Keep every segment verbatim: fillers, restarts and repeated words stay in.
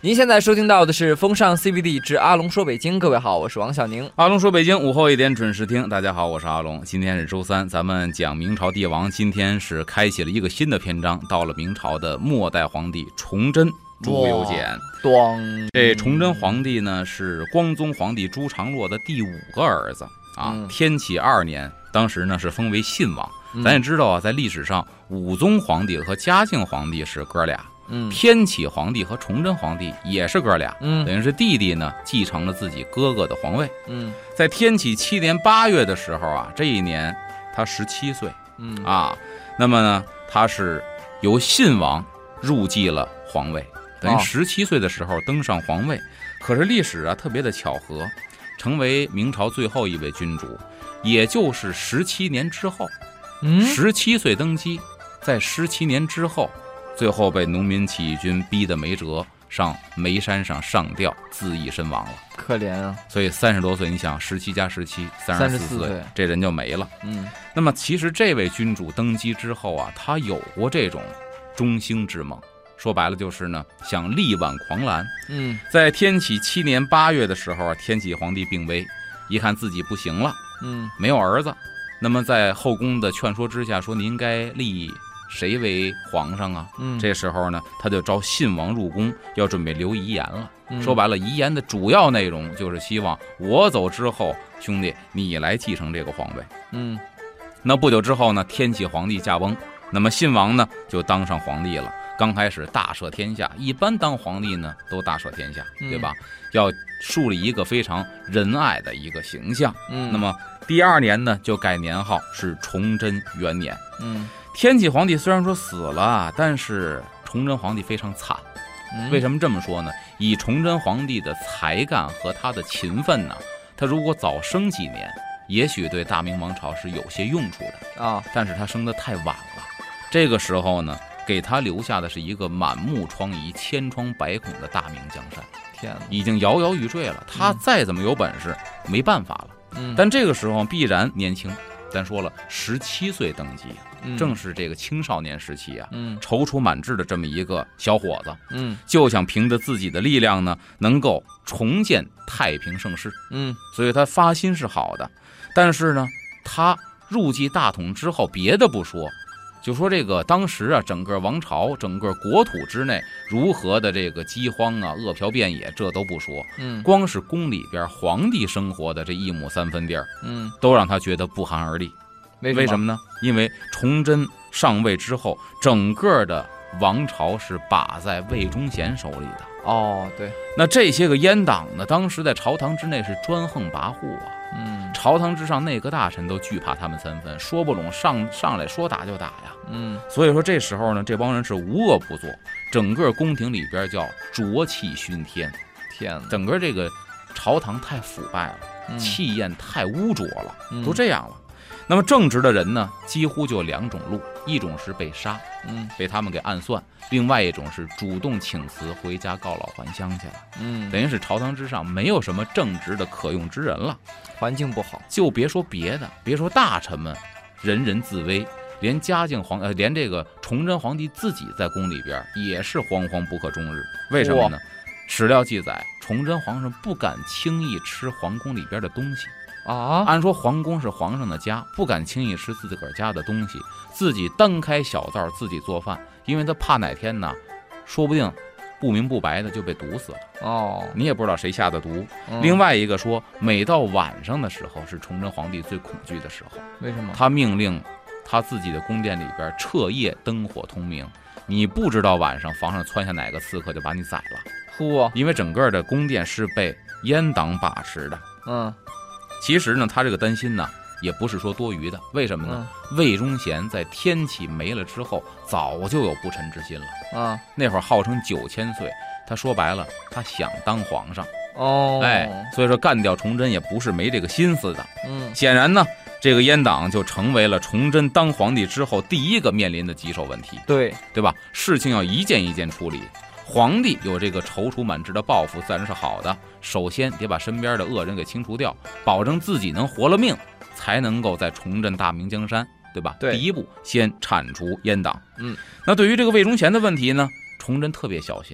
您现在收听到的是风尚 C B D 之阿龙说北京，各位好，我是王小宁。 阿龙说北京午后一点准时听，大家好，我是阿龙。今天是周三，咱们讲明朝帝王，今天是开启了一个新的篇章，到了明朝的末代皇帝崇祯朱由检。这崇祯皇帝呢是光宗皇帝朱常洛的第五个儿子啊，嗯、天启二年，当时呢是封为信王。嗯、咱也知道啊，在历史上武宗皇帝和嘉靖皇帝是哥俩。嗯，天启皇帝和崇祯皇帝也是哥俩，嗯，等于是弟弟呢继承了自己哥哥的皇位。嗯，在天启七年八月的时候啊，这一年他十七岁，嗯啊，那么呢，他是由信王入继了皇位，等于十七岁的时候登上皇位。哦、可是历史啊特别的巧合，成为明朝最后一位君主，也就是十七年之后，嗯，十七岁登基，在十七年之后。最后被农民起义军逼得没辙，上煤山上上吊自缢身亡了， 可怜啊！ 所以三十多岁，你想十七加十七，三十四岁，这人就没了。嗯，那么其实这位君主登基之后啊，他有过这种中兴之梦，说白了就是呢，想力挽狂澜。嗯，在天启七年八月的时候啊，天启皇帝病危，一看自己不行了，嗯，没有儿子，那么在后宫的劝说之下，说你应该立谁为皇上啊？嗯，这时候呢，他就召信王入宫，要准备留遗言了。嗯、说白了，遗言的主要内容就是希望我走之后，兄弟你来继承这个皇位。嗯，那不久之后呢，天启皇帝驾崩，那么信王呢就当上皇帝了。刚开始大赦天下，一般当皇帝呢都大赦天下，对吧？嗯、要树立一个非常仁爱的一个形象。嗯，那么第二年呢，就改年号是崇祯元年。嗯。天启皇帝虽然说死了，但是崇祯皇帝非常惨。为什么这么说呢？以崇祯皇帝的才干和他的勤奋呢，他如果早生几年，也许对大明王朝是有些用处的啊。但是他生得太晚了，这个时候呢，给他留下的是一个满目疮痍、千疮百孔的大明江山。天哪，已经摇摇欲坠了。他再怎么有本事，嗯、没办法了。嗯，但这个时候必然年轻。咱说了，十七岁登基，嗯、正是这个青少年时期啊，嗯、踌躇满志的这么一个小伙子，嗯，就想凭着自己的力量呢，能够重建太平盛世，嗯，所以他发心是好的，但是呢，他入继大统之后，别的不说，就说这个当时啊，整个王朝、整个国土之内如何的这个饥荒啊、饿殍遍野，这都不说，嗯，光是宫里边皇帝生活的这一亩三分地儿，嗯，都让他觉得不寒而栗。为什么？为什么呢？因为崇祯上位之后，整个的王朝是把在魏忠贤手里的。哦，对。那这些个阉党呢，当时在朝堂之内是专横跋扈啊。嗯，朝堂之上内阁大臣都惧怕他们三分，说不拢上上来说打就打呀。嗯，所以说这时候呢，这帮人是无恶不作，整个宫廷里边叫浊气熏天。天，整个这个朝堂太腐败了，嗯、气焰太污浊了，嗯、都这样了。那么正直的人呢，几乎就两种路，一种是被杀，嗯，被他们给暗算；另外一种是主动请辞回家告老还乡去了，嗯，等于是朝堂之上没有什么正直的可用之人了， 环境不好。 就别说别的，别说大臣们人人自危，连嘉靖皇呃，连这个崇祯皇帝自己在宫里边也是惶惶不可终日。为什么呢？史料记载，崇祯皇上不敢轻易吃皇宫里边的东西。啊，按说皇宫是皇上的家，不敢轻易吃自个儿家的东西，自己单开小灶自己做饭，因为他怕哪天呢，说不定不明不白的就被毒死了。哦，你也不知道谁下的毒。嗯、另外一个说，每到晚上的时候是崇祯皇帝最恐惧的时候。 为什么？ 他命令他自己的宫殿里边彻夜灯火通明，你不知道晚上房上窜下哪个刺客就把你宰了。 呼， 因为整个的宫殿是被阉党把持的。嗯。其实呢，他这个担心呢，也不是说多余的。为什么呢？嗯、魏忠贤在天启没了之后，早就有不臣之心了。啊，那会儿号称九千岁，他说白了，他想当皇上。哦，哎，所以说干掉崇祯也不是没这个心思的。嗯，显然呢，这个阉党就成为了崇祯当皇帝之后第一个面临的棘手问题。对，对吧？事情要一件一件处理。皇帝有这个踌躇满志的抱负，自然是好的。首先得把身边的恶人给清除掉，保证自己能活了命，才能够再重振大明江山，对吧？对，第一步先铲除阉党。嗯，那对于这个魏忠贤的问题呢，崇祯特别小心，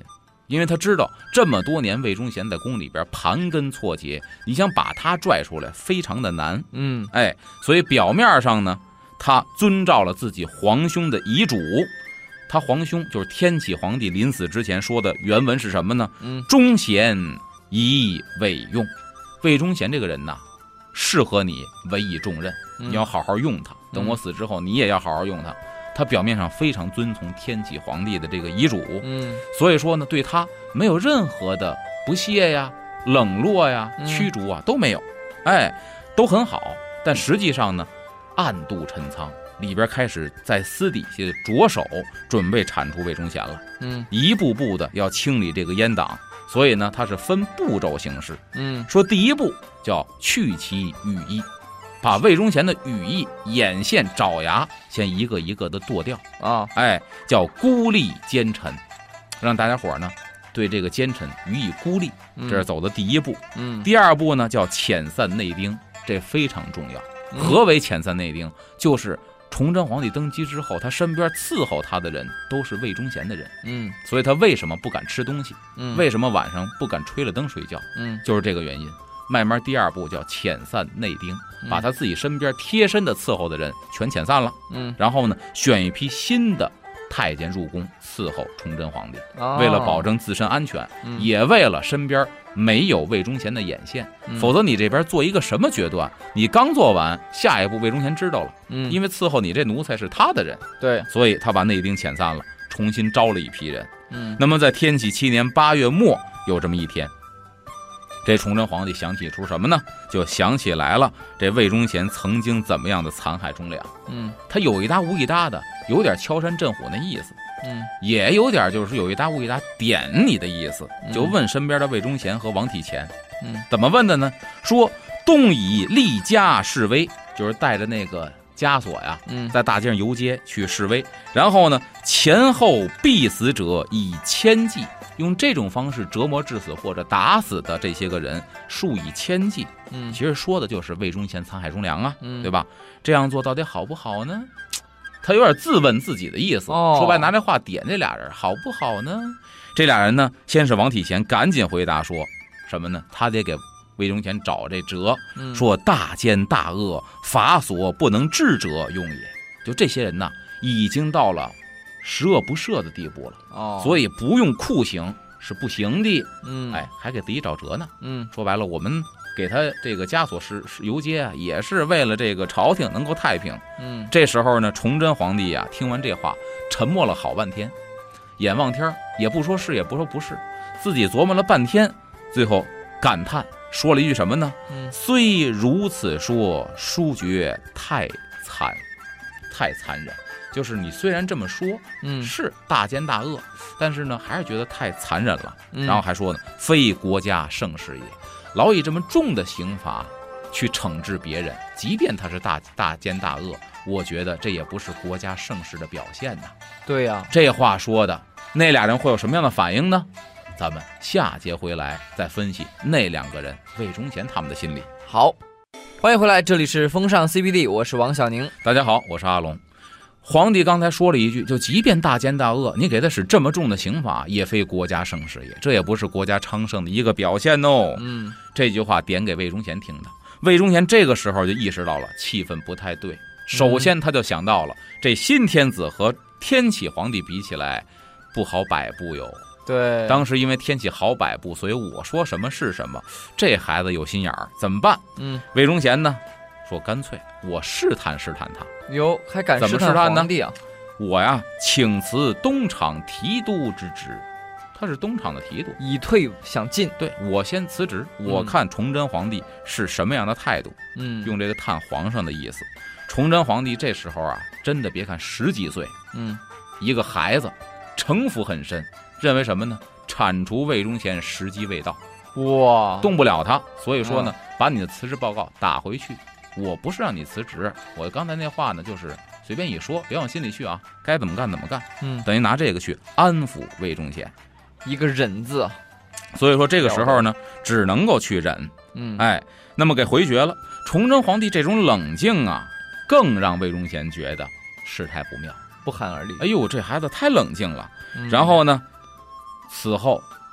因为他知道这么多年魏忠贤在宫里边盘根错节，你想把他拽出来非常的难。 嗯， 哎，所以表面上呢，他遵照了自己皇兄的遗嘱。他皇兄就是天启皇帝临死之前说的原文是什么呢？ 嗯， 忠贤宜委用。魏忠贤这个人呐，适合你委以重任，你要好好用他。等我死之后，你也要好好用他。他表面上非常遵从天启皇帝的这个遗嘱， 嗯， 所以说呢，对他没有任何的不屑呀、冷落呀、驱逐啊，都没有，哎，都很好。但实际上呢，暗度陈仓，里边开始在私底下着手准备铲除魏忠贤了， 嗯， 一步步的要清理这个阉党。所以呢，他是分步骤行事， 嗯， 说第一步叫去其羽翼。把魏忠贤的羽翼、眼线、爪牙先一个一个的剁掉啊， 哎，叫孤立奸臣，让大家伙呢对这个奸臣予以孤立，这是走的第一步。 嗯， 第二步呢叫遣散内丁，这非常重要。何为遣散内丁？就是崇祯皇帝登基之后，他身边伺候他的人都是魏忠贤的人， 嗯， 所以他为什么不敢吃东西？ 嗯， 为什么晚上不敢吹了灯睡觉？ 嗯， 就是这个原因。慢慢第二步叫遣散内丁，把他自己身边贴身的伺候的人全遣散了， 嗯， 然后呢，选一批新的太监入宫伺候崇祯皇帝， 哦， 为了保证自身安全， 嗯， 也为了身边没有魏忠贤的眼线， 嗯， 否则你这边做一个什么决断，你刚做完，下一步魏忠贤知道了， 嗯， 因为伺候你这奴才是他的人， 对， 所以他把内丁遣散了，重新招了一批人。 嗯， 那么在天启七年八月末有这么一天。这崇祯皇帝想起出什么呢？就想起来了，这魏忠贤曾经怎么样的残害忠良。 嗯， 他有一搭无一搭的，有点敲山震虎那意思。 嗯， 也有点就是有一搭无一搭点你的意思。就问身边的魏忠贤和王体乾。 嗯， 怎么问的呢？说东以立家示威，就是带着那个枷锁呀， 嗯， 在大街上游街去示威。然后呢，前后必死者以千计。用这种方式折磨致死或者打死的这些个人数以千计， 嗯， 其实说的就是魏忠贤残害忠良啊， 嗯， 对吧？这样做到底好不好呢？他有点自问自己的意思， 哦， 说白拿这话点这俩人好不好呢？这俩人呢，先是王体乾赶紧回答说什么呢？他得给魏忠贤找这辙， 嗯， 说大奸大恶，法所不能治者用也。就这些人呢，已经到了十恶不赦的地步了， 哦， 所以不用酷刑是不行的。 嗯， 哎，还给自己找辙呢。 嗯， 说白了，我们给他这个枷锁是游街啊，也是为了这个朝廷能够太平。 嗯， 这时候呢，崇祯皇帝啊，听完这话，沉默了好半天，眼望天，也不说是，也不说不是，自己琢磨了半天，最后感叹说了一句什么呢？ 嗯， 虽如此说，殊觉太残，太残忍。就是你虽然这么说， 嗯， 是大奸大恶，但是呢，还是觉得太残忍了。 嗯， 然后还说呢，非国家盛世也，老以这么重的刑罚去惩治别人，即便他是大大奸大恶，我觉得这也不是国家盛世的表现呐。 对呀， 这话说的，那俩人会有什么样的反应呢？咱们下节回来再分析那两个人魏忠贤他们的心理。 好，欢迎回来，这里是风尚 C B D， 我是王小宁。 大家好，我是阿龙。皇帝刚才说了一句，就即便大奸大恶，你给他使这么重的刑罚，也非国家盛世也，这也不是国家昌盛的一个表现哦。 嗯， 这句话点给魏忠贤听的，魏忠贤这个时候就意识到了气氛不太对。首先他就想到了，嗯、这新天子和天启皇帝比起来，不好摆布哟。 对， 当时因为天启好摆布，所以我说什么是什么。这孩子有心眼儿，怎么办？ 嗯， 魏忠贤呢？说干脆我试探试探他。 哟，还敢试探皇帝啊？ 我呀，请辞东厂提督之职。他是东厂的提督， 以退想进。 对，我先辞职，我看崇祯皇帝是什么样的态度。 嗯， 用这个探皇上的意思。崇祯皇帝这时候啊，真的别看十几岁， 嗯， 一个孩子，城府很深，认为什么呢？铲除魏忠贤时机未到， 哇， 动不了他。所以说呢，嗯、把你的辞职报告打回去。我不是让你辞职，我刚才那话呢，就是随便一说，别往心里去啊，该怎么干怎么干。 嗯， 等于拿这个去安抚魏忠贤， 一个忍字。 所以说这个时候呢，只能够去忍。 嗯， 哎，那么给回绝了。崇祯皇帝这种冷静啊，更让魏忠贤觉得事态不妙， 不寒而栗。 哎呦，这孩子太冷静了。 嗯、 然后呢，此后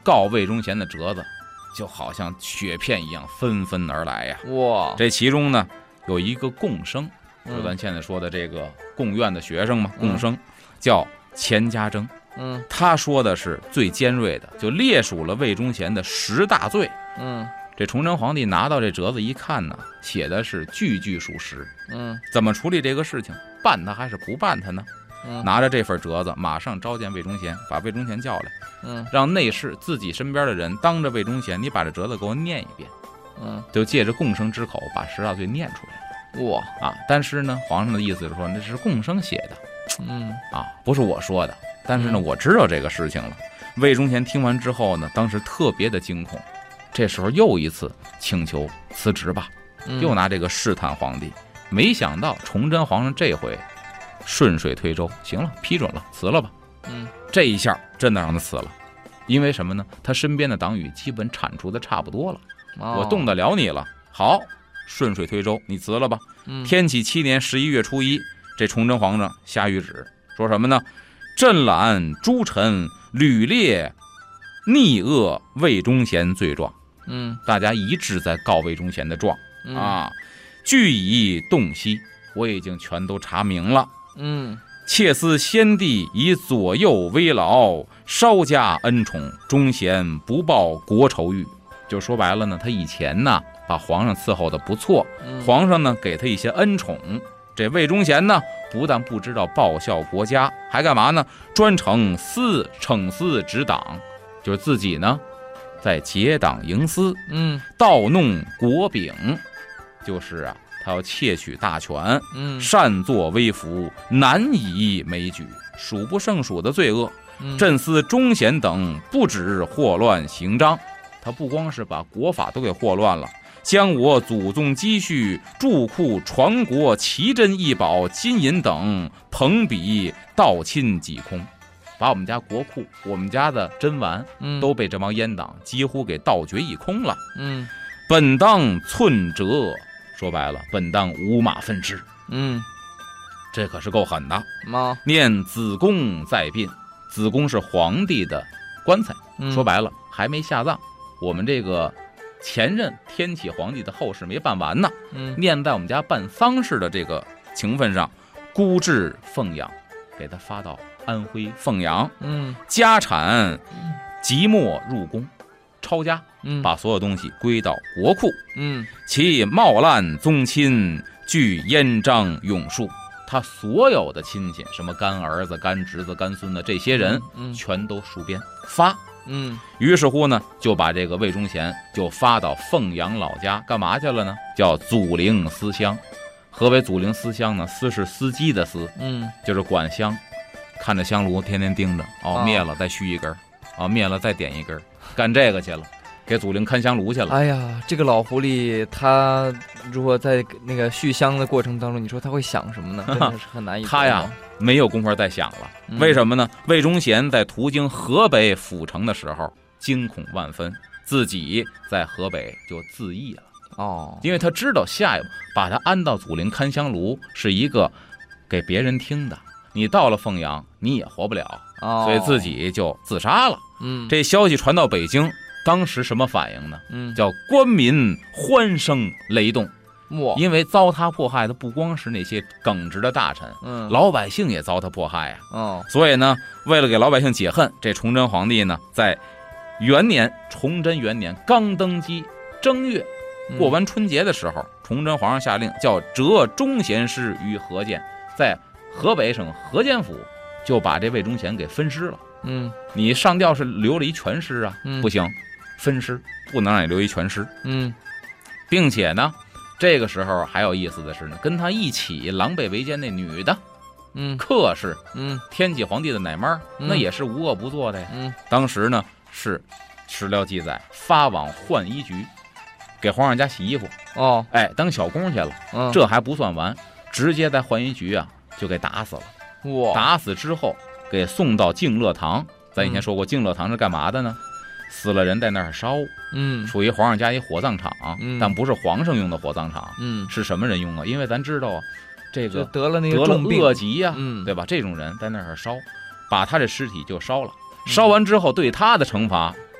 告魏忠贤的折子就好像雪片一样纷纷而来呀！ 哇， 这其中呢有一个贡生，就咱现在说的这个贡院的学生嘛，贡生叫钱家征。 嗯， 他说的是最尖锐的，就列数了魏忠贤的十大罪。 嗯， 这崇祯皇帝拿到这折子一看呢，写的是句句属实。 嗯， 怎么处理这个事情？办他还是不办他呢？ 嗯， 拿着这份折子，马上召见魏忠贤，把魏忠贤叫来， 嗯， 让内侍自己身边的人当着魏忠贤，你把这折子给我念一遍。 嗯， 就借着贡生之口把十大罪念出来。 哇啊！但是呢，皇上的意思是说那是贡生写的， 嗯啊，不是我说的。但是呢，我知道这个事情了。魏忠贤听完之后呢，当时特别的惊恐，这时候又一次请求辞职吧，又拿这个试探皇帝。没想到崇祯皇上这回顺水推舟，行了，批准了，辞了吧。 嗯， 这一下真的让他辞了，因为什么呢？他身边的党羽基本铲除的差不多了， 哦、 我动得了你了。好，顺水推舟，你辞了吧。 嗯、 天启七年十一月初一，这崇祯皇上下谕旨，说什么呢？朕览诸臣屡列逆恶魏忠贤罪状。 嗯， 大家一致在告魏忠贤的状、 嗯、 啊，据以洞悉，我已经全都查明了。 嗯， 妾思先帝以左右危老，稍加恩宠，忠贤不报国仇欲。就说白了呢，他以前呢把皇上伺候的不错，皇上呢给他一些恩宠。这魏忠贤呢，不但不知道报效国家，还干嘛呢？专程私惩私执党，就是自己呢在结党营私， 嗯， 盗弄国柄，就是啊，他要窃取大权， 嗯， 擅作威服，难以枚举，数不胜数的罪恶。 嗯、 朕思忠贤等不止祸乱行章，他不光是把国法都给祸乱了，将我祖宗积蓄、贮库、传国奇珍异宝、金银等朋比盗侵几空，把我们家国库、我们家的珍玩都被这帮阉党几乎给盗掘一空了。 嗯， 本当寸折，说白了，本当五马分尸。 嗯， 这可是够狠的。 妈， 念子宫在殡，子宫是皇帝的棺材， 嗯、 说白了还没下葬。我们这个前任天启皇帝的后事没办完呢， 嗯， 念在我们家办丧事的这个情分上，孤至凤阳，给他发到安徽凤阳， 嗯， 家产即没入宫，抄家， 嗯， 把所有东西归到国库， 嗯， 其冒滥宗亲据燕章永树，他所有的亲戚，什么干儿子、干侄子、干孙子，这些人， 嗯， 全都戍边发。 嗯， 于是乎呢，就把这个魏忠贤就发到凤阳老家，干嘛去了呢？叫祖陵司乡。何为祖陵司乡呢？司是司机的司， 嗯， 就是管香，看着香炉天天盯着，哦，灭了再续一根，哦，灭了再点一根，干这个去了，给祖陵看香炉去了。 哎呀，这个老狐狸他如果在那个续香的过程当中，你说他会想什么呢？真的是很难以。 他呀没有功夫再想了，为什么呢？魏忠贤在途经河北府城的时候，惊恐万分，自己在河北就自缢了。 哦， 因为他知道下一步把他安到祖陵看香炉是一个给别人听的，你到了凤阳你也活不了， 哦， 所以自己就自杀了。 嗯， 这消息传到北京，当时什么反应呢？ 嗯， 叫官民欢声雷动。 哇， 因为糟蹋迫害的不光是那些耿直的大臣， 嗯， 老百姓也糟蹋迫害呀。 哦， 所以呢，为了给老百姓解恨，这崇祯皇帝呢，在元年崇祯元年刚登基正月，过完春节的时候，嗯、崇祯皇上下令叫折忠贤师于河间，在河北省河间府就把这魏忠贤给分尸了。 嗯， 你上吊是留了一全尸啊， 嗯、 不行，分尸不能让你留一全尸。 嗯， 并且呢。这个时候还有意思的是呢，跟他一起狼狈为奸那女的， 嗯， 客氏， 嗯， 天启皇帝的奶妈， 嗯、 那也是无恶不作的呀。 嗯， 当时呢是史料记载，发往浣衣局，给皇上家洗衣服。 哦， 哎，当小工去了。 嗯， 这还不算完，直接在浣衣局啊就给打死了。 哇！ 打死之后给送到敬乐堂。咱以前说过，敬乐堂是干嘛的呢？死了人在那儿烧， 嗯， 属于皇上家一火葬场， 嗯， 但不是皇上用的火葬场， 嗯， 是什么人用啊？因为咱知道啊，这个得了那个得了恶疾呀、啊， 嗯， 对吧？这种人在那儿烧，把他这尸体就烧了，烧完之后对他的惩罚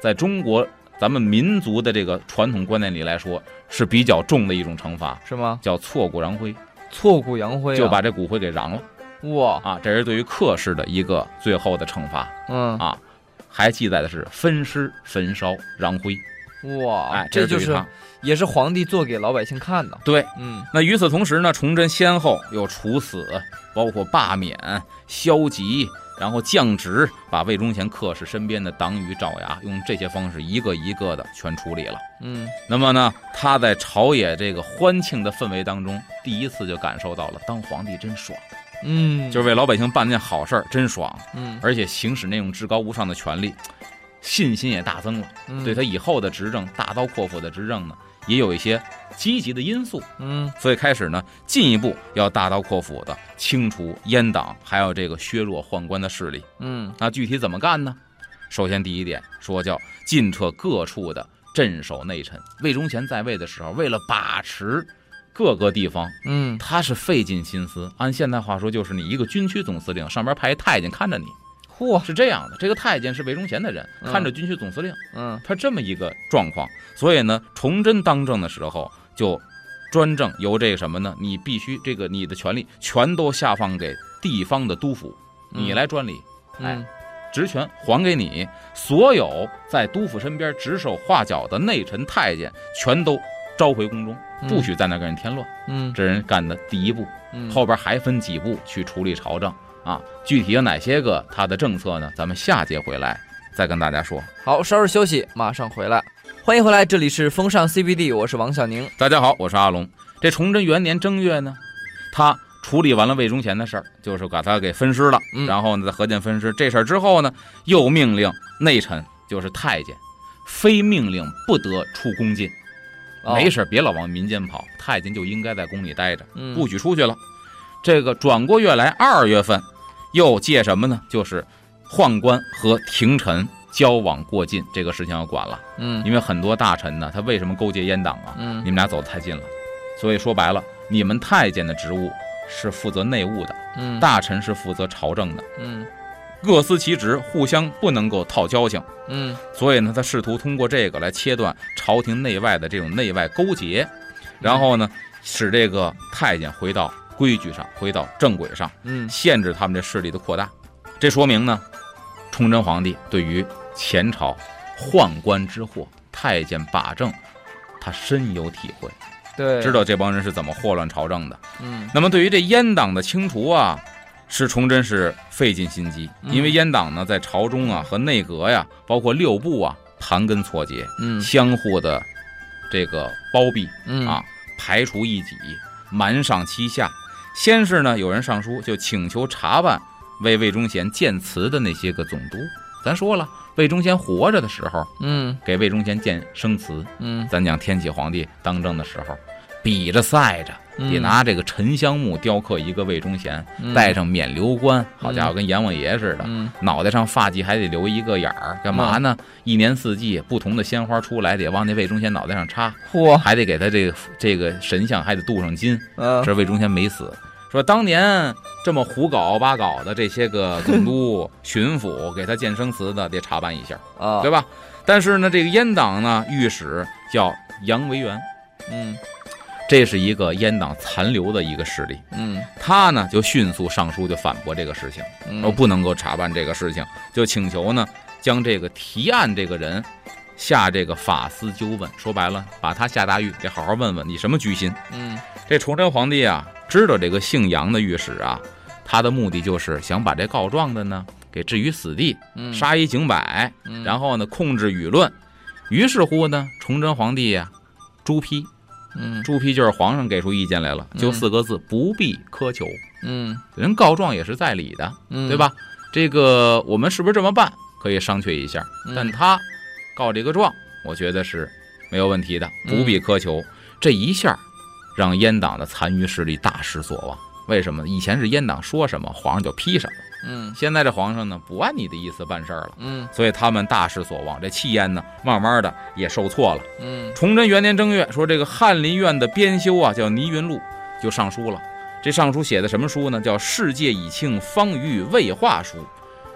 在中国咱们民族的这个传统观念里来说是比较重的一种惩罚， 是吗？ 叫挫骨扬灰。 挫骨扬灰、啊、 就把这骨灰给瓤了。 哇啊，这是对于克氏的一个最后的惩罚。 嗯啊，还记载的是分尸、焚烧、瓤灰。 哇， 哎， 这就是也是皇帝做给老百姓看的。 对， 嗯。 那与此同时呢，崇祯先后又处死，包括罢免、消极，然后降职，把魏忠贤克氏身边的党羽爪牙用这些方式一个一个的全处理了。 嗯。 那么呢，他在朝野这个欢庆的氛围当中，第一次就感受到了当皇帝真爽。 嗯， 就是为老百姓办件好事儿真爽。 嗯， 而且行使那种至高无上的权力。信心也大增了， 嗯、 对他以后的执政大刀阔斧的执政呢，也有一些积极的因素。 嗯， 所以开始呢，进一步要大刀阔斧的清除阉党，还有这个削弱宦官的势力。 嗯， 那具体怎么干呢？首先第一点说叫尽撤各处的镇守内臣。魏忠贤在位的时候，为了把持各个地方， 嗯， 他是费尽心思。按现代话说，就是你一个军区总司令，上边派一太监看着你。 嚯， 是这样的，这个太监是魏忠贤的人，看着军区总司令， 嗯， 他这么一个状况，所以呢，崇祯当政的时候就专政由这个什么呢？你必须这个你的权力全都下放给地方的督府，你来专理， 嗯、 哎，职权还给你，所有在督府身边指手画脚的内臣太监全都召回宫中，不许在那给人添乱。 嗯， 这人干的第一步， 嗯， 后边还分几步去处理朝政。啊，具体有哪些个他的政策呢？咱们下节回来再跟大家说。 好，稍事休息，马上回来。欢迎回来，这里是风尚 C B D， 我是王小宁。 大家好，我是阿龙。这崇祯元年正月呢，他处理完了魏忠贤的事儿，就是把他给分尸了， 嗯、 然后呢再核建分尸这事儿之后呢，又命令内臣，就是太监，非命令不得出宫进。 哦、 没事别老往民间跑，太监就应该在宫里待着， 嗯、 不许出去了。这个转过月来二月份，又借什么呢？就是宦官和廷臣交往过近这个事情要管了。 嗯， 因为很多大臣呢，他为什么勾结阉党啊？ 嗯， 你们俩走得太近了，所以说白了，你们太监的职务是负责内务的， 嗯， 大臣是负责朝政的， 嗯， 各司其职，互相不能够套交情。 嗯， 所以呢，他试图通过这个来切断朝廷内外的这种内外勾结，然后呢，使这个太监回到规矩上，回到正轨上， 嗯， 限制他们这势力的扩大。这说明呢，崇祯皇帝对于前朝宦官之祸、太监把政，他深有体会， 对， 知道这帮人是怎么祸乱朝政的。 嗯， 那么对于这阉党的清除啊，是崇祯是费尽心机， 嗯、 因为阉党呢在朝中啊和内阁呀，包括六部啊，盘根错节， 嗯， 相互的这个包庇， 嗯啊，排除异己，瞒上欺下。先是呢，有人上书就请求查办为魏忠贤建祠的那些个总督。咱说了，魏忠贤活着的时候， 嗯， 给魏忠贤建生祠， 嗯， 咱讲天启皇帝当政的时候，比着赛着，得拿这个沉香木雕刻一个魏忠贤， 嗯、 戴上冕旒冠，好家伙，跟阎王爷似的， 嗯、 脑袋上发髻还得留一个眼儿，干嘛呢？嗯、一年四季不同的鲜花出来，得往那魏忠贤脑袋上插， 嚯， 还得给他这个这个神像还得镀上金， 嗯， 这魏忠贤没死。说当年这么胡搞八搞的这些个总督、巡抚给他建生祠的，得查办一下啊， 对吧？但是呢，这个阉党呢，御史叫杨维元， 嗯， 这是一个阉党残留的一个势力， 嗯， 他呢就迅速上书就反驳这个事情， 嗯、 说不能够查办这个事情，就请求呢将这个提案这个人下这个法司纠问，说白了，把他下大狱，得好好问问你什么居心。 嗯， 这崇祯皇帝啊，知道这个姓杨的御史啊，他的目的就是想把这告状的呢给置于死地， 嗯、 杀一儆百， 嗯、 然后呢控制舆论。于是乎呢，崇祯皇帝呀、啊，朱批， 嗯， 朱批就是皇上给出意见来了，就四个字，嗯、不必苛求。 嗯， 人告状也是在理的， 嗯、 对吧？这个我们是不是这么办？可以商榷一下， 嗯、 但他告这个状，我觉得是没有问题的，不必苛求。 嗯、 这一下让阉党的残余势力大失所望。为什么？以前是阉党说什么，皇上就批什么。 嗯， 现在这皇上呢，不按你的意思办事儿了。 嗯， 所以他们大失所望，这气焰呢，慢慢的也受挫了。 嗯， 崇祯元年正月，说这个翰林院的编修啊，叫倪云禄，就上书了。这上书写的什么书呢？叫《世界以庆方舆未化书》。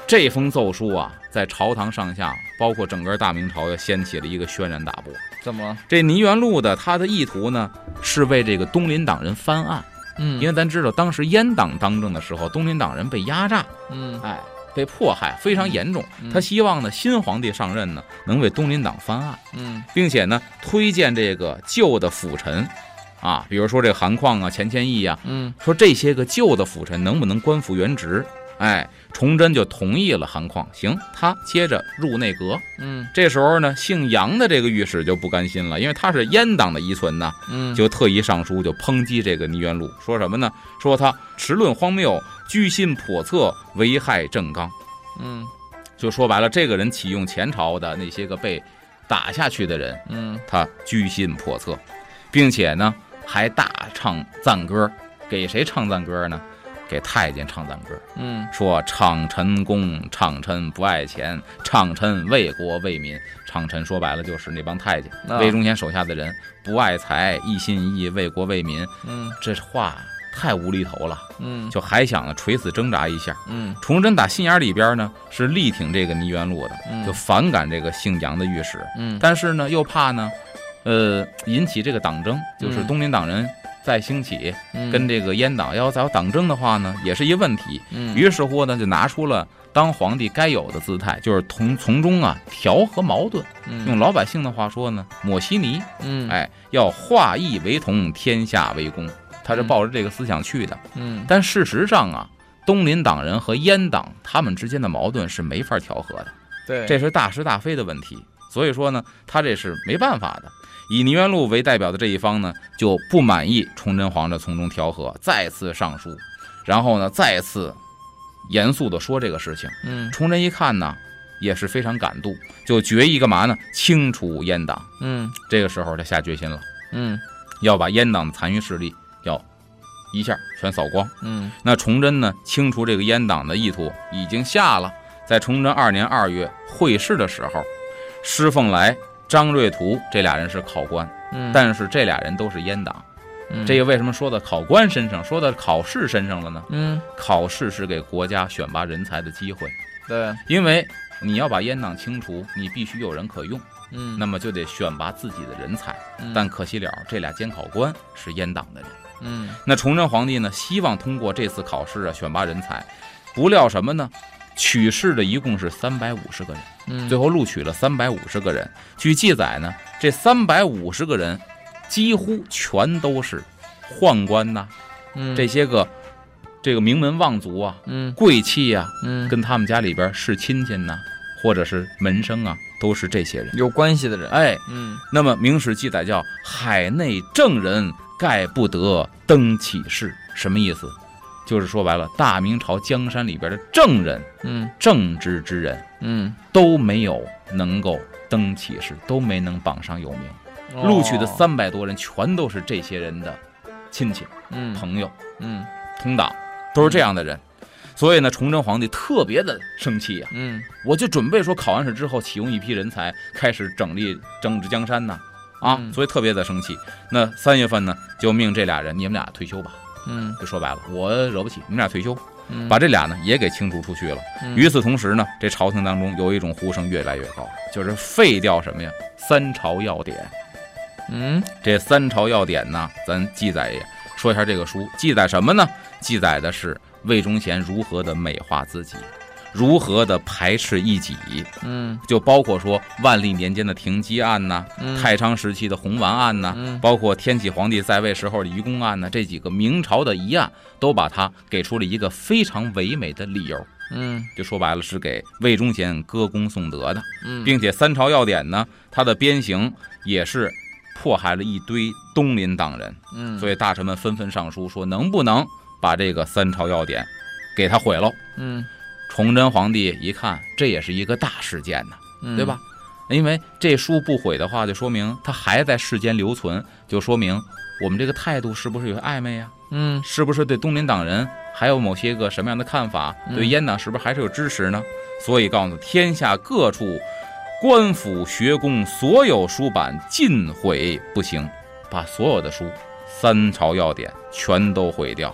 这封奏书啊，在朝堂上下，包括整个大明朝，又掀起了一个轩然大波。 怎么了？ 这倪元禄的他的意图呢，是为这个东林党人翻案。嗯，因为咱知道，当时阉党当政的时候，东林党人被压榨，嗯，哎，被迫害非常严重。嗯、他希望呢，新皇帝上任呢，能为东林党翻案。嗯，并且呢，推荐这个旧的辅臣。啊，比如说这个韩况啊、钱谦益啊，嗯，说这些个旧的辅臣能不能官复原职？哎，崇祯就同意了韩况，行，他接着入内阁。嗯，这时候呢，姓杨的这个御史就不甘心了，因为他是阉党的遗存呐，嗯，就特意上书就抨击这个倪元禄，说什么呢？说他持论荒谬，居心叵测，危害正纲。嗯，就说白了，这个人启用前朝的那些个被打下去的人，嗯，他居心叵测，并且呢。还大唱赞歌，给谁唱赞歌呢？给太监唱赞歌。嗯，说唱臣公，唱臣不爱钱，唱臣为国为民。唱臣说白了就是那帮太监，啊、魏忠贤手下的人，不爱财，一心一意为国为民。嗯，这话太无厘头了。嗯，就还想呢垂死挣扎一下。嗯，崇祯打心眼里边呢是力挺这个倪元禄的，嗯、就反感这个姓杨的御史。嗯，但是呢又怕呢。呃，引起这个党争，就是东林党人再兴起，嗯、跟这个阉党要再有党争的话呢，也是一问题。嗯、于是乎呢，就拿出了当皇帝该有的姿态，就是从从中啊调和矛盾。嗯、用老百姓的话说呢，抹稀泥。嗯，哎，要化异为同，天下为公。他是抱着这个思想去的。嗯，但事实上啊，东林党人和阉党他们之间的矛盾是没法调和的。 对， 这是大是大非的问题。所以说呢，他这是没办法的。以倪元禄为代表的这一方呢，就不满意崇祯皇帝从中调和，再次上书，然后呢，再次严肃地说这个事情。嗯，崇祯一看呢，也是非常感动，就决议干嘛呢？清除阉党。嗯，这个时候他下决心了。嗯，要把阉党的残余势力要一下全扫光。嗯，那崇祯呢，清除这个阉党的意图已经下了。在崇祯二年二月会试的时候，施凤来、张瑞图这俩人是考官，嗯，但是这俩人都是阉党。嗯，这个为什么说到考官身上，说到考试身上了呢？嗯，考试是给国家选拔人才的机会。 对， 因为你要把阉党清除，你必须有人可用。嗯，那么就得选拔自己的人才。嗯，但可惜了，这俩监考官是阉党的人。嗯，那崇祯皇帝呢，希望通过这次考试啊，选拔人才，不料什么呢？取试的一共是三百五十个人，嗯，最后录取了三百五十个人。据记载呢，这三百五十个人几乎全都是宦官呐、嗯，这些个这个名门望族啊，嗯，贵戚啊，嗯，跟他们家里边是亲戚呐，或者是门生啊，都是这些人有关系的人。 哎，嗯，那么明史记载叫海内正人盖不得登启事，什么意思？就是说白了，大明朝江山里边的正人，嗯，正直之人，嗯，都没有能够登启事，都没能榜上有名。哦、录取的三百多人，全都是这些人的亲戚、嗯、朋友、嗯，同党，都是这样的人。嗯、所以呢，崇祯皇帝特别的生气啊，嗯，我就准备说考完试之后启用一批人才，开始整理整治江山呢，啊，嗯、所以特别的生气。那三月份呢，就命这俩人，你们俩退休吧。嗯，就说白了，我惹不起，你们俩退休，嗯、把这俩呢也给清除出去了。嗯、与此同时呢，这朝廷当中有一种呼声越来越高，就是废掉什么呀？三朝要典。嗯，这三朝要典呢，咱记载也说一下这个书记载什么呢？记载的是魏忠贤如何的美化自己，如何的排斥异己。嗯，就包括说万历年间的停机案呐、嗯，太昌时期的红丸案呐、嗯，包括天启皇帝在位时候的愚公案呐，这几个明朝的疑案，都把他给出了一个非常唯美的理由。嗯，就说白了是给魏忠贤歌功颂德的。嗯，并且三朝要典呢，它的鞭刑也是迫害了一堆东林党人。嗯，所以大臣们纷纷上书说，能不能把这个三朝要典给他毁了？嗯。崇祯皇帝一看，这也是一个大事件呢，嗯、对吧？因为这书不毁的话，就说明它还在世间留存，就说明我们这个态度是不是有暧昧呀？嗯，是不是对东林党人还有某些个什么样的看法？嗯、对阉党是不是还是有支持呢？所以告诉天下各处官府学宫所有书版尽毁不行，把所有的书三朝要典全都毁掉。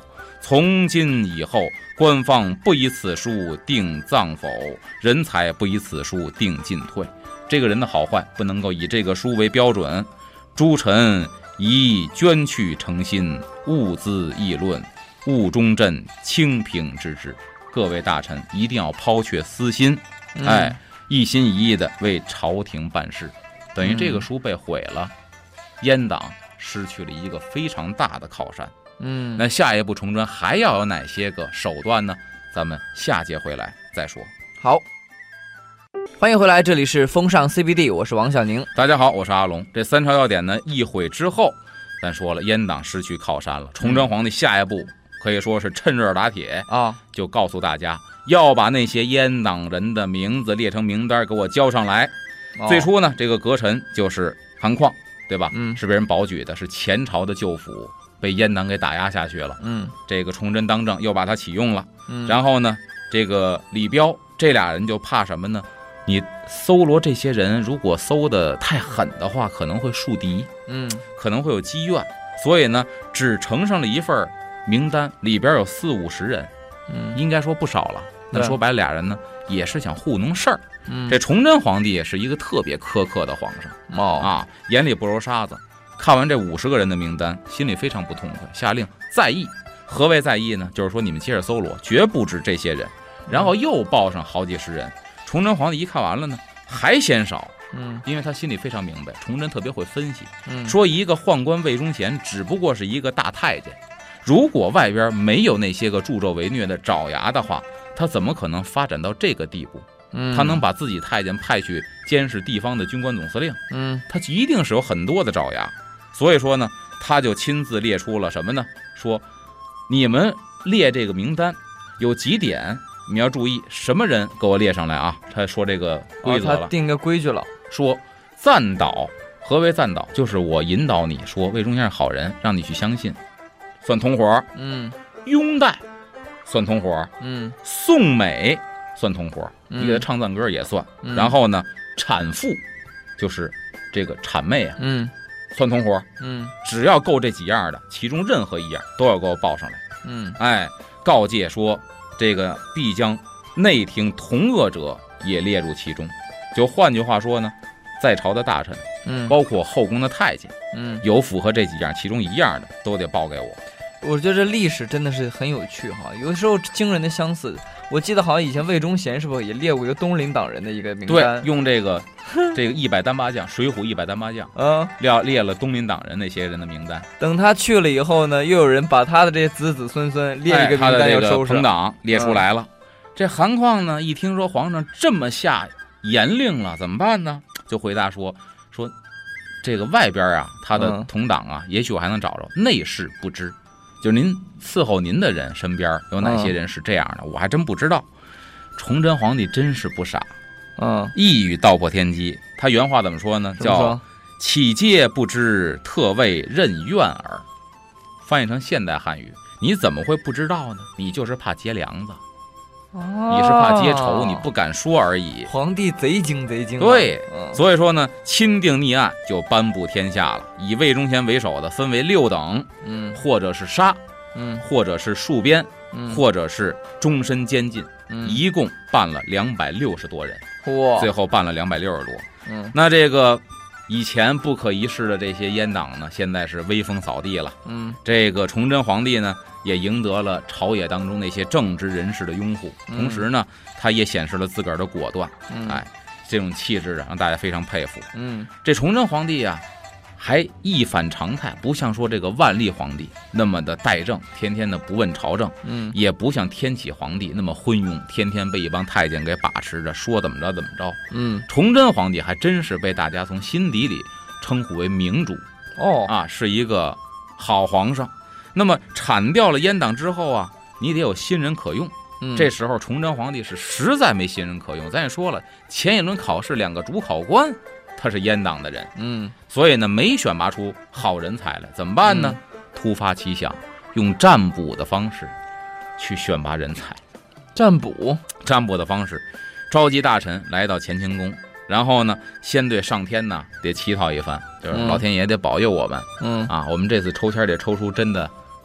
从今以后，官方不以此书定葬否，人才不以此书定进退。这个人的好坏不能够以这个书为标准。诸臣宜捐去诚心，勿资议论，务忠朕清平之之。各位大臣一定要抛却私心，哎，一心一意的为朝廷办事。等于这个书被毁了，阉党失去了一个非常大的靠山。 嗯， 那下一步崇祯还要有哪些个手段呢？咱们下节回来再说。 好，欢迎回来，这里是风尚 C B D， 我是王小宁。 大家好，我是阿龙。这三朝要点呢一毁之后，咱说了阉党失去靠山了，崇祯皇帝下一步可以说是趁热打铁啊， 就告诉大家要把那些阉党人的名字列成名单给我交上来。哦、最初呢，这个阁臣就是韩况，对吧？ 嗯， 是被人保举的，是前朝的旧府，被阉党给打压下去了。 嗯， 这个崇祯当政又把他启用了。 嗯， 然后呢，这个李彪这俩人就怕什么呢？你搜罗这些人，如果搜的太狠的话，可能会树敌， 嗯， 可能会有积怨，所以呢，只呈上了一份名单，里边有四五十人， 嗯， 应该说不少了。那说白了，俩人呢也是想糊弄事儿。 嗯， 这崇祯皇帝也是一个特别苛刻的皇上， 哦啊，眼里不揉沙子。看完这五十个人的名单，心里非常不痛快，下令再议。何谓再议呢？就是说你们接着搜罗，绝不止这些人。然后又报上好几十人。崇祯皇帝一看完了呢，还嫌少。 嗯， 因为他心里非常明白，崇祯特别会分析。 嗯， 说一个宦官魏忠贤只不过是一个大太监，如果外边没有那些个助纣为虐的爪牙的话，他怎么可能发展到这个地步？ 嗯， 他能把自己太监派去监视地方的军官总司令， 嗯， 他一定是有很多的爪牙。所以说呢，他就亲自列出了什么呢？说你们列这个名单有几点，你要注意，什么人给我列上来啊？他说这个规则了， 哦、他定个规矩了， 说赞导。何为赞导？就是我引导你说魏忠贤是好人，让你去相信，算同伙。 嗯， 拥戴算同伙。 嗯， 颂美算同伙， 嗯、 你给他唱赞歌也算。 嗯、 然后呢，产妇就是这个谄媚啊， 嗯， 算同伙。 嗯， 只要够这几样的，其中任何一样都要给我报上来。 嗯， 哎，告诫说这个必将内廷同恶者也列入其中。就换句话说呢，在朝的大臣， 嗯， 包括后宫的太监， 嗯， 有符合这几样其中一样的都得报给我。 我觉得这历史真的是很有趣哈，有的时候惊人的相似。我记得好像以前魏忠贤是不是也列过一个东林党人的一个名单？ 对，用这个这个一百单八将，水浒一百单八将， 嗯， 列列了东林党人那些人的名单。 等他去了以后呢，又有人把他的这些子子孙孙列一个名单要收拾。 朋党列出来了。嗯、这韩况呢，一听说皇上这么下严令了，怎么办呢？就回答说说这个外边啊，他的同党啊，嗯、也许我还能找着，内事不知。就是您伺候您的人身边有哪些人是这样的，嗯、我还真不知道。崇祯皇帝真是不傻， 嗯， 一语道破天机。他原话怎么说呢？叫岂皆不知，特为任怨耳。翻译成现代汉语，你怎么会不知道呢？你就是怕结梁子， 哦、 你是怕结仇，你不敢说而已。 皇帝贼精贼精， 对， 嗯、 所以说呢，钦定逆案就颁布天下了，以魏忠贤为首的分为六等， 嗯， 或者是杀， 嗯， 或者是戍边， 嗯， 或者是终身监禁， 嗯， 一共办了两百六十多人， 哇， 最后办了两百六十多。 嗯， 那这个以前不可一世的这些阉党呢，现在是威风扫地了。 嗯， 这个崇祯皇帝呢，也赢得了朝野当中那些正直人士的拥护，同时呢，他也显示了自个儿的果断。 嗯， 哎，这种气质啊，让大家非常佩服。 嗯， 这崇祯皇帝啊，还一反常态，不像说这个万历皇帝那么的怠政，天天的不问朝政， 嗯， 也不像天启皇帝那么昏庸，天天被一帮太监给把持着，说怎么着怎么着。 嗯， 崇祯皇帝还真是被大家从心底里称呼为明主， 哦啊，是一个好皇上。那么铲掉了阉党之后啊，你得有新人可用。 嗯， 这时候崇祯皇帝是实在没新人可用。咱也说了，前一轮考试两个主考官他是阉党的人， 嗯， 所以呢没选拔出好人才来，怎么办呢？嗯、突发奇想，用占卜的方式去选拔人才。 占卜， 占卜的方式，召集大臣来到乾清宫，然后呢，先对上天呢得乞讨一番，就是老天爷得保佑我们， 嗯啊，我们这次抽签得抽出真的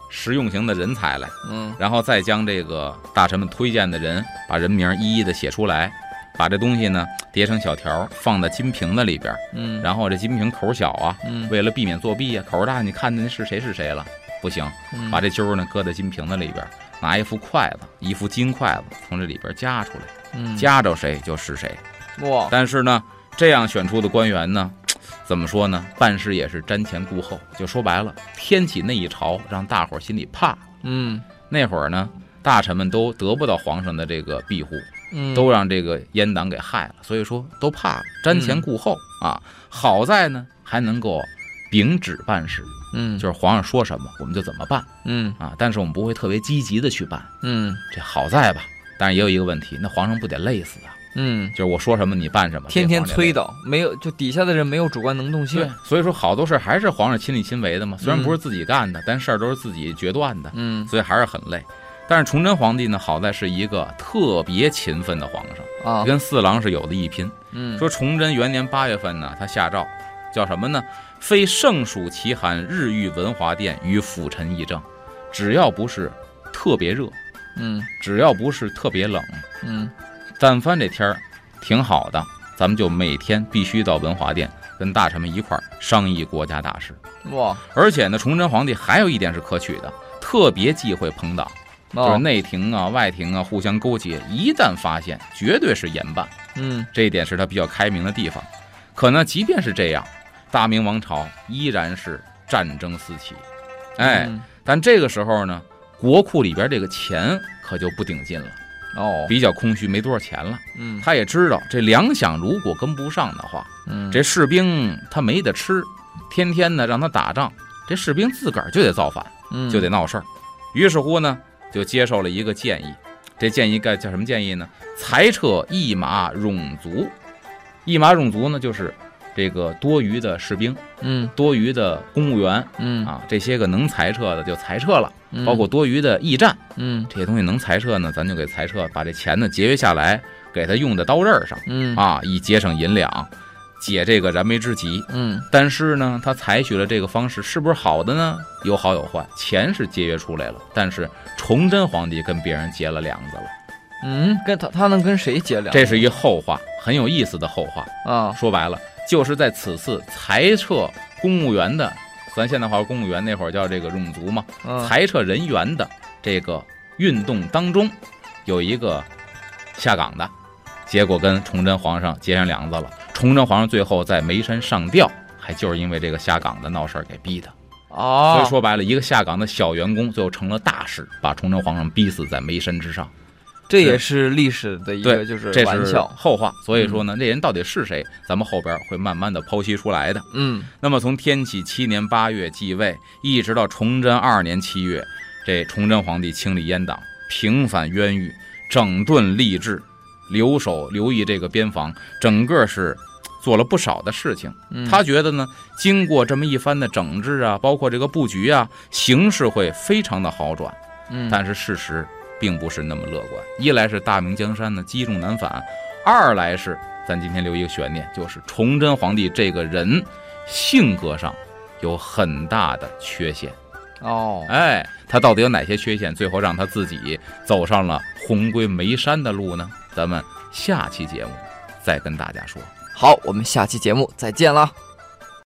实用型的人才来， 嗯， 然后再将这个大臣们推荐的人，把人名一一的写出来，把这东西呢叠成小条，放在金瓶子里边， 嗯， 然后这金瓶口小啊， 嗯， 为了避免作弊啊，口大你看见是谁是谁了，不行， 嗯、 把这揪呢搁在金瓶子里边，拿一副筷子，一副金筷子从这里边夹出来， 嗯， 夹着谁就是谁。 哇！ 但是呢，这样选出的官员呢，怎么说呢？办事也是瞻前顾后，就说白了，天启那一朝让大伙儿心里怕。 嗯， 那会儿呢，大臣们都得不到皇上的这个庇护， 嗯， 都让这个阉党给害了，所以说都怕，瞻前顾后、嗯、啊。好在呢，还能够秉旨办事， 嗯， 就是皇上说什么我们就怎么办， 嗯啊，但是我们不会特别积极的去办， 嗯， 这好在吧。但是也有一个问题，那皇上不得累死啊？ 嗯， 就是我说什么你办什么， 天天催导，没有就底下的人没有主观能动性。 对，所以说好多事还是皇上亲力亲为的嘛。虽然不是自己干的，嗯、但事儿都是自己决断的， 嗯， 所以还是很累。但是崇祯皇帝呢，好在是一个特别勤奋的皇上啊， 跟四郎是有的一拼。 嗯， 说崇祯元年八月份呢，他下诏叫什么呢？非盛暑其寒，日遇文华殿与辅臣议政，只要不是特别热， 嗯， 只要不是特别冷， 嗯， 但凡这天儿挺好的，咱们就每天必须到文华殿跟大臣们一块儿商议国家大事。 哇！ 而且呢，崇祯皇帝还有一点是可取的，特别忌讳朋党， 哦、 就是内廷啊、外廷啊互相勾结，一旦发现，绝对是严办。 嗯， 这一点是他比较开明的地方。可能即便是这样，大明王朝依然是战争四起。哎， 嗯、 但这个时候呢，国库里边这个钱可就不顶劲了。 哦， 比较空虚，没多少钱了。 嗯， 他也知道这粮饷如果跟不上的话， 嗯， 这士兵他没得吃，天天呢让他打仗，这士兵自个儿就得造反， 嗯， 就得闹事儿。于是乎呢，就接受了一个建议。这建议该叫什么建议呢？裁撤一马冗卒。一马冗卒呢，就是这个多余的士兵， 嗯， 多余的公务员， 嗯啊，这些个能裁撤的就裁撤了， 嗯、 包括多余的驿站， 嗯， 这些东西能裁撤呢，咱就给裁撤，把这钱呢节约下来，给他用在刀刃上， 嗯啊，以节省银两，解这个燃眉之急。 嗯， 但是呢，他采取了这个方式，是不是好的呢？有好有坏，钱是节约出来了，但是崇祯皇帝跟别人结了梁子了。 嗯，跟他他能跟谁结梁子？ 这是一后话，很有意思的后话啊。 说白了，就是在此次裁撤公务员的，咱现在话公务员那会儿叫这个冗卒嘛， 嗯、 裁撤人员的这个运动当中，有一个下岗的，结果跟崇祯皇上结上梁子了。崇祯皇上最后在眉山上吊，还就是因为这个下岗的闹事儿给逼的。 哦， 所以说白了，一个下岗的小员工最后成了大事，把崇祯皇上逼死在眉山之上。 这也是历史的一个就是玩笑， 这是后话。所以说呢，嗯、这人到底是谁，咱们后边会慢慢的剖析出来的。 嗯， 那么从天启七年八月继位，一直到崇祯二年七月，这崇祯皇帝清理阉党，平反冤狱，整顿吏治，留守留意这个边防，整个是做了不少的事情。 嗯、 他觉得呢，经过这么一番的整治啊，包括这个布局啊，形势会非常的好转。 嗯， 但是事实并不是那么乐观。一来是大明江山呢积重难返，二来是咱今天留一个悬念，就是崇祯皇帝这个人性格上有很大的缺陷。 哦， 哎，他到底有哪些缺陷，最后让他自己走上了魂归眉山的路呢？咱们下期节目再跟大家说。 好，我们下期节目再见了。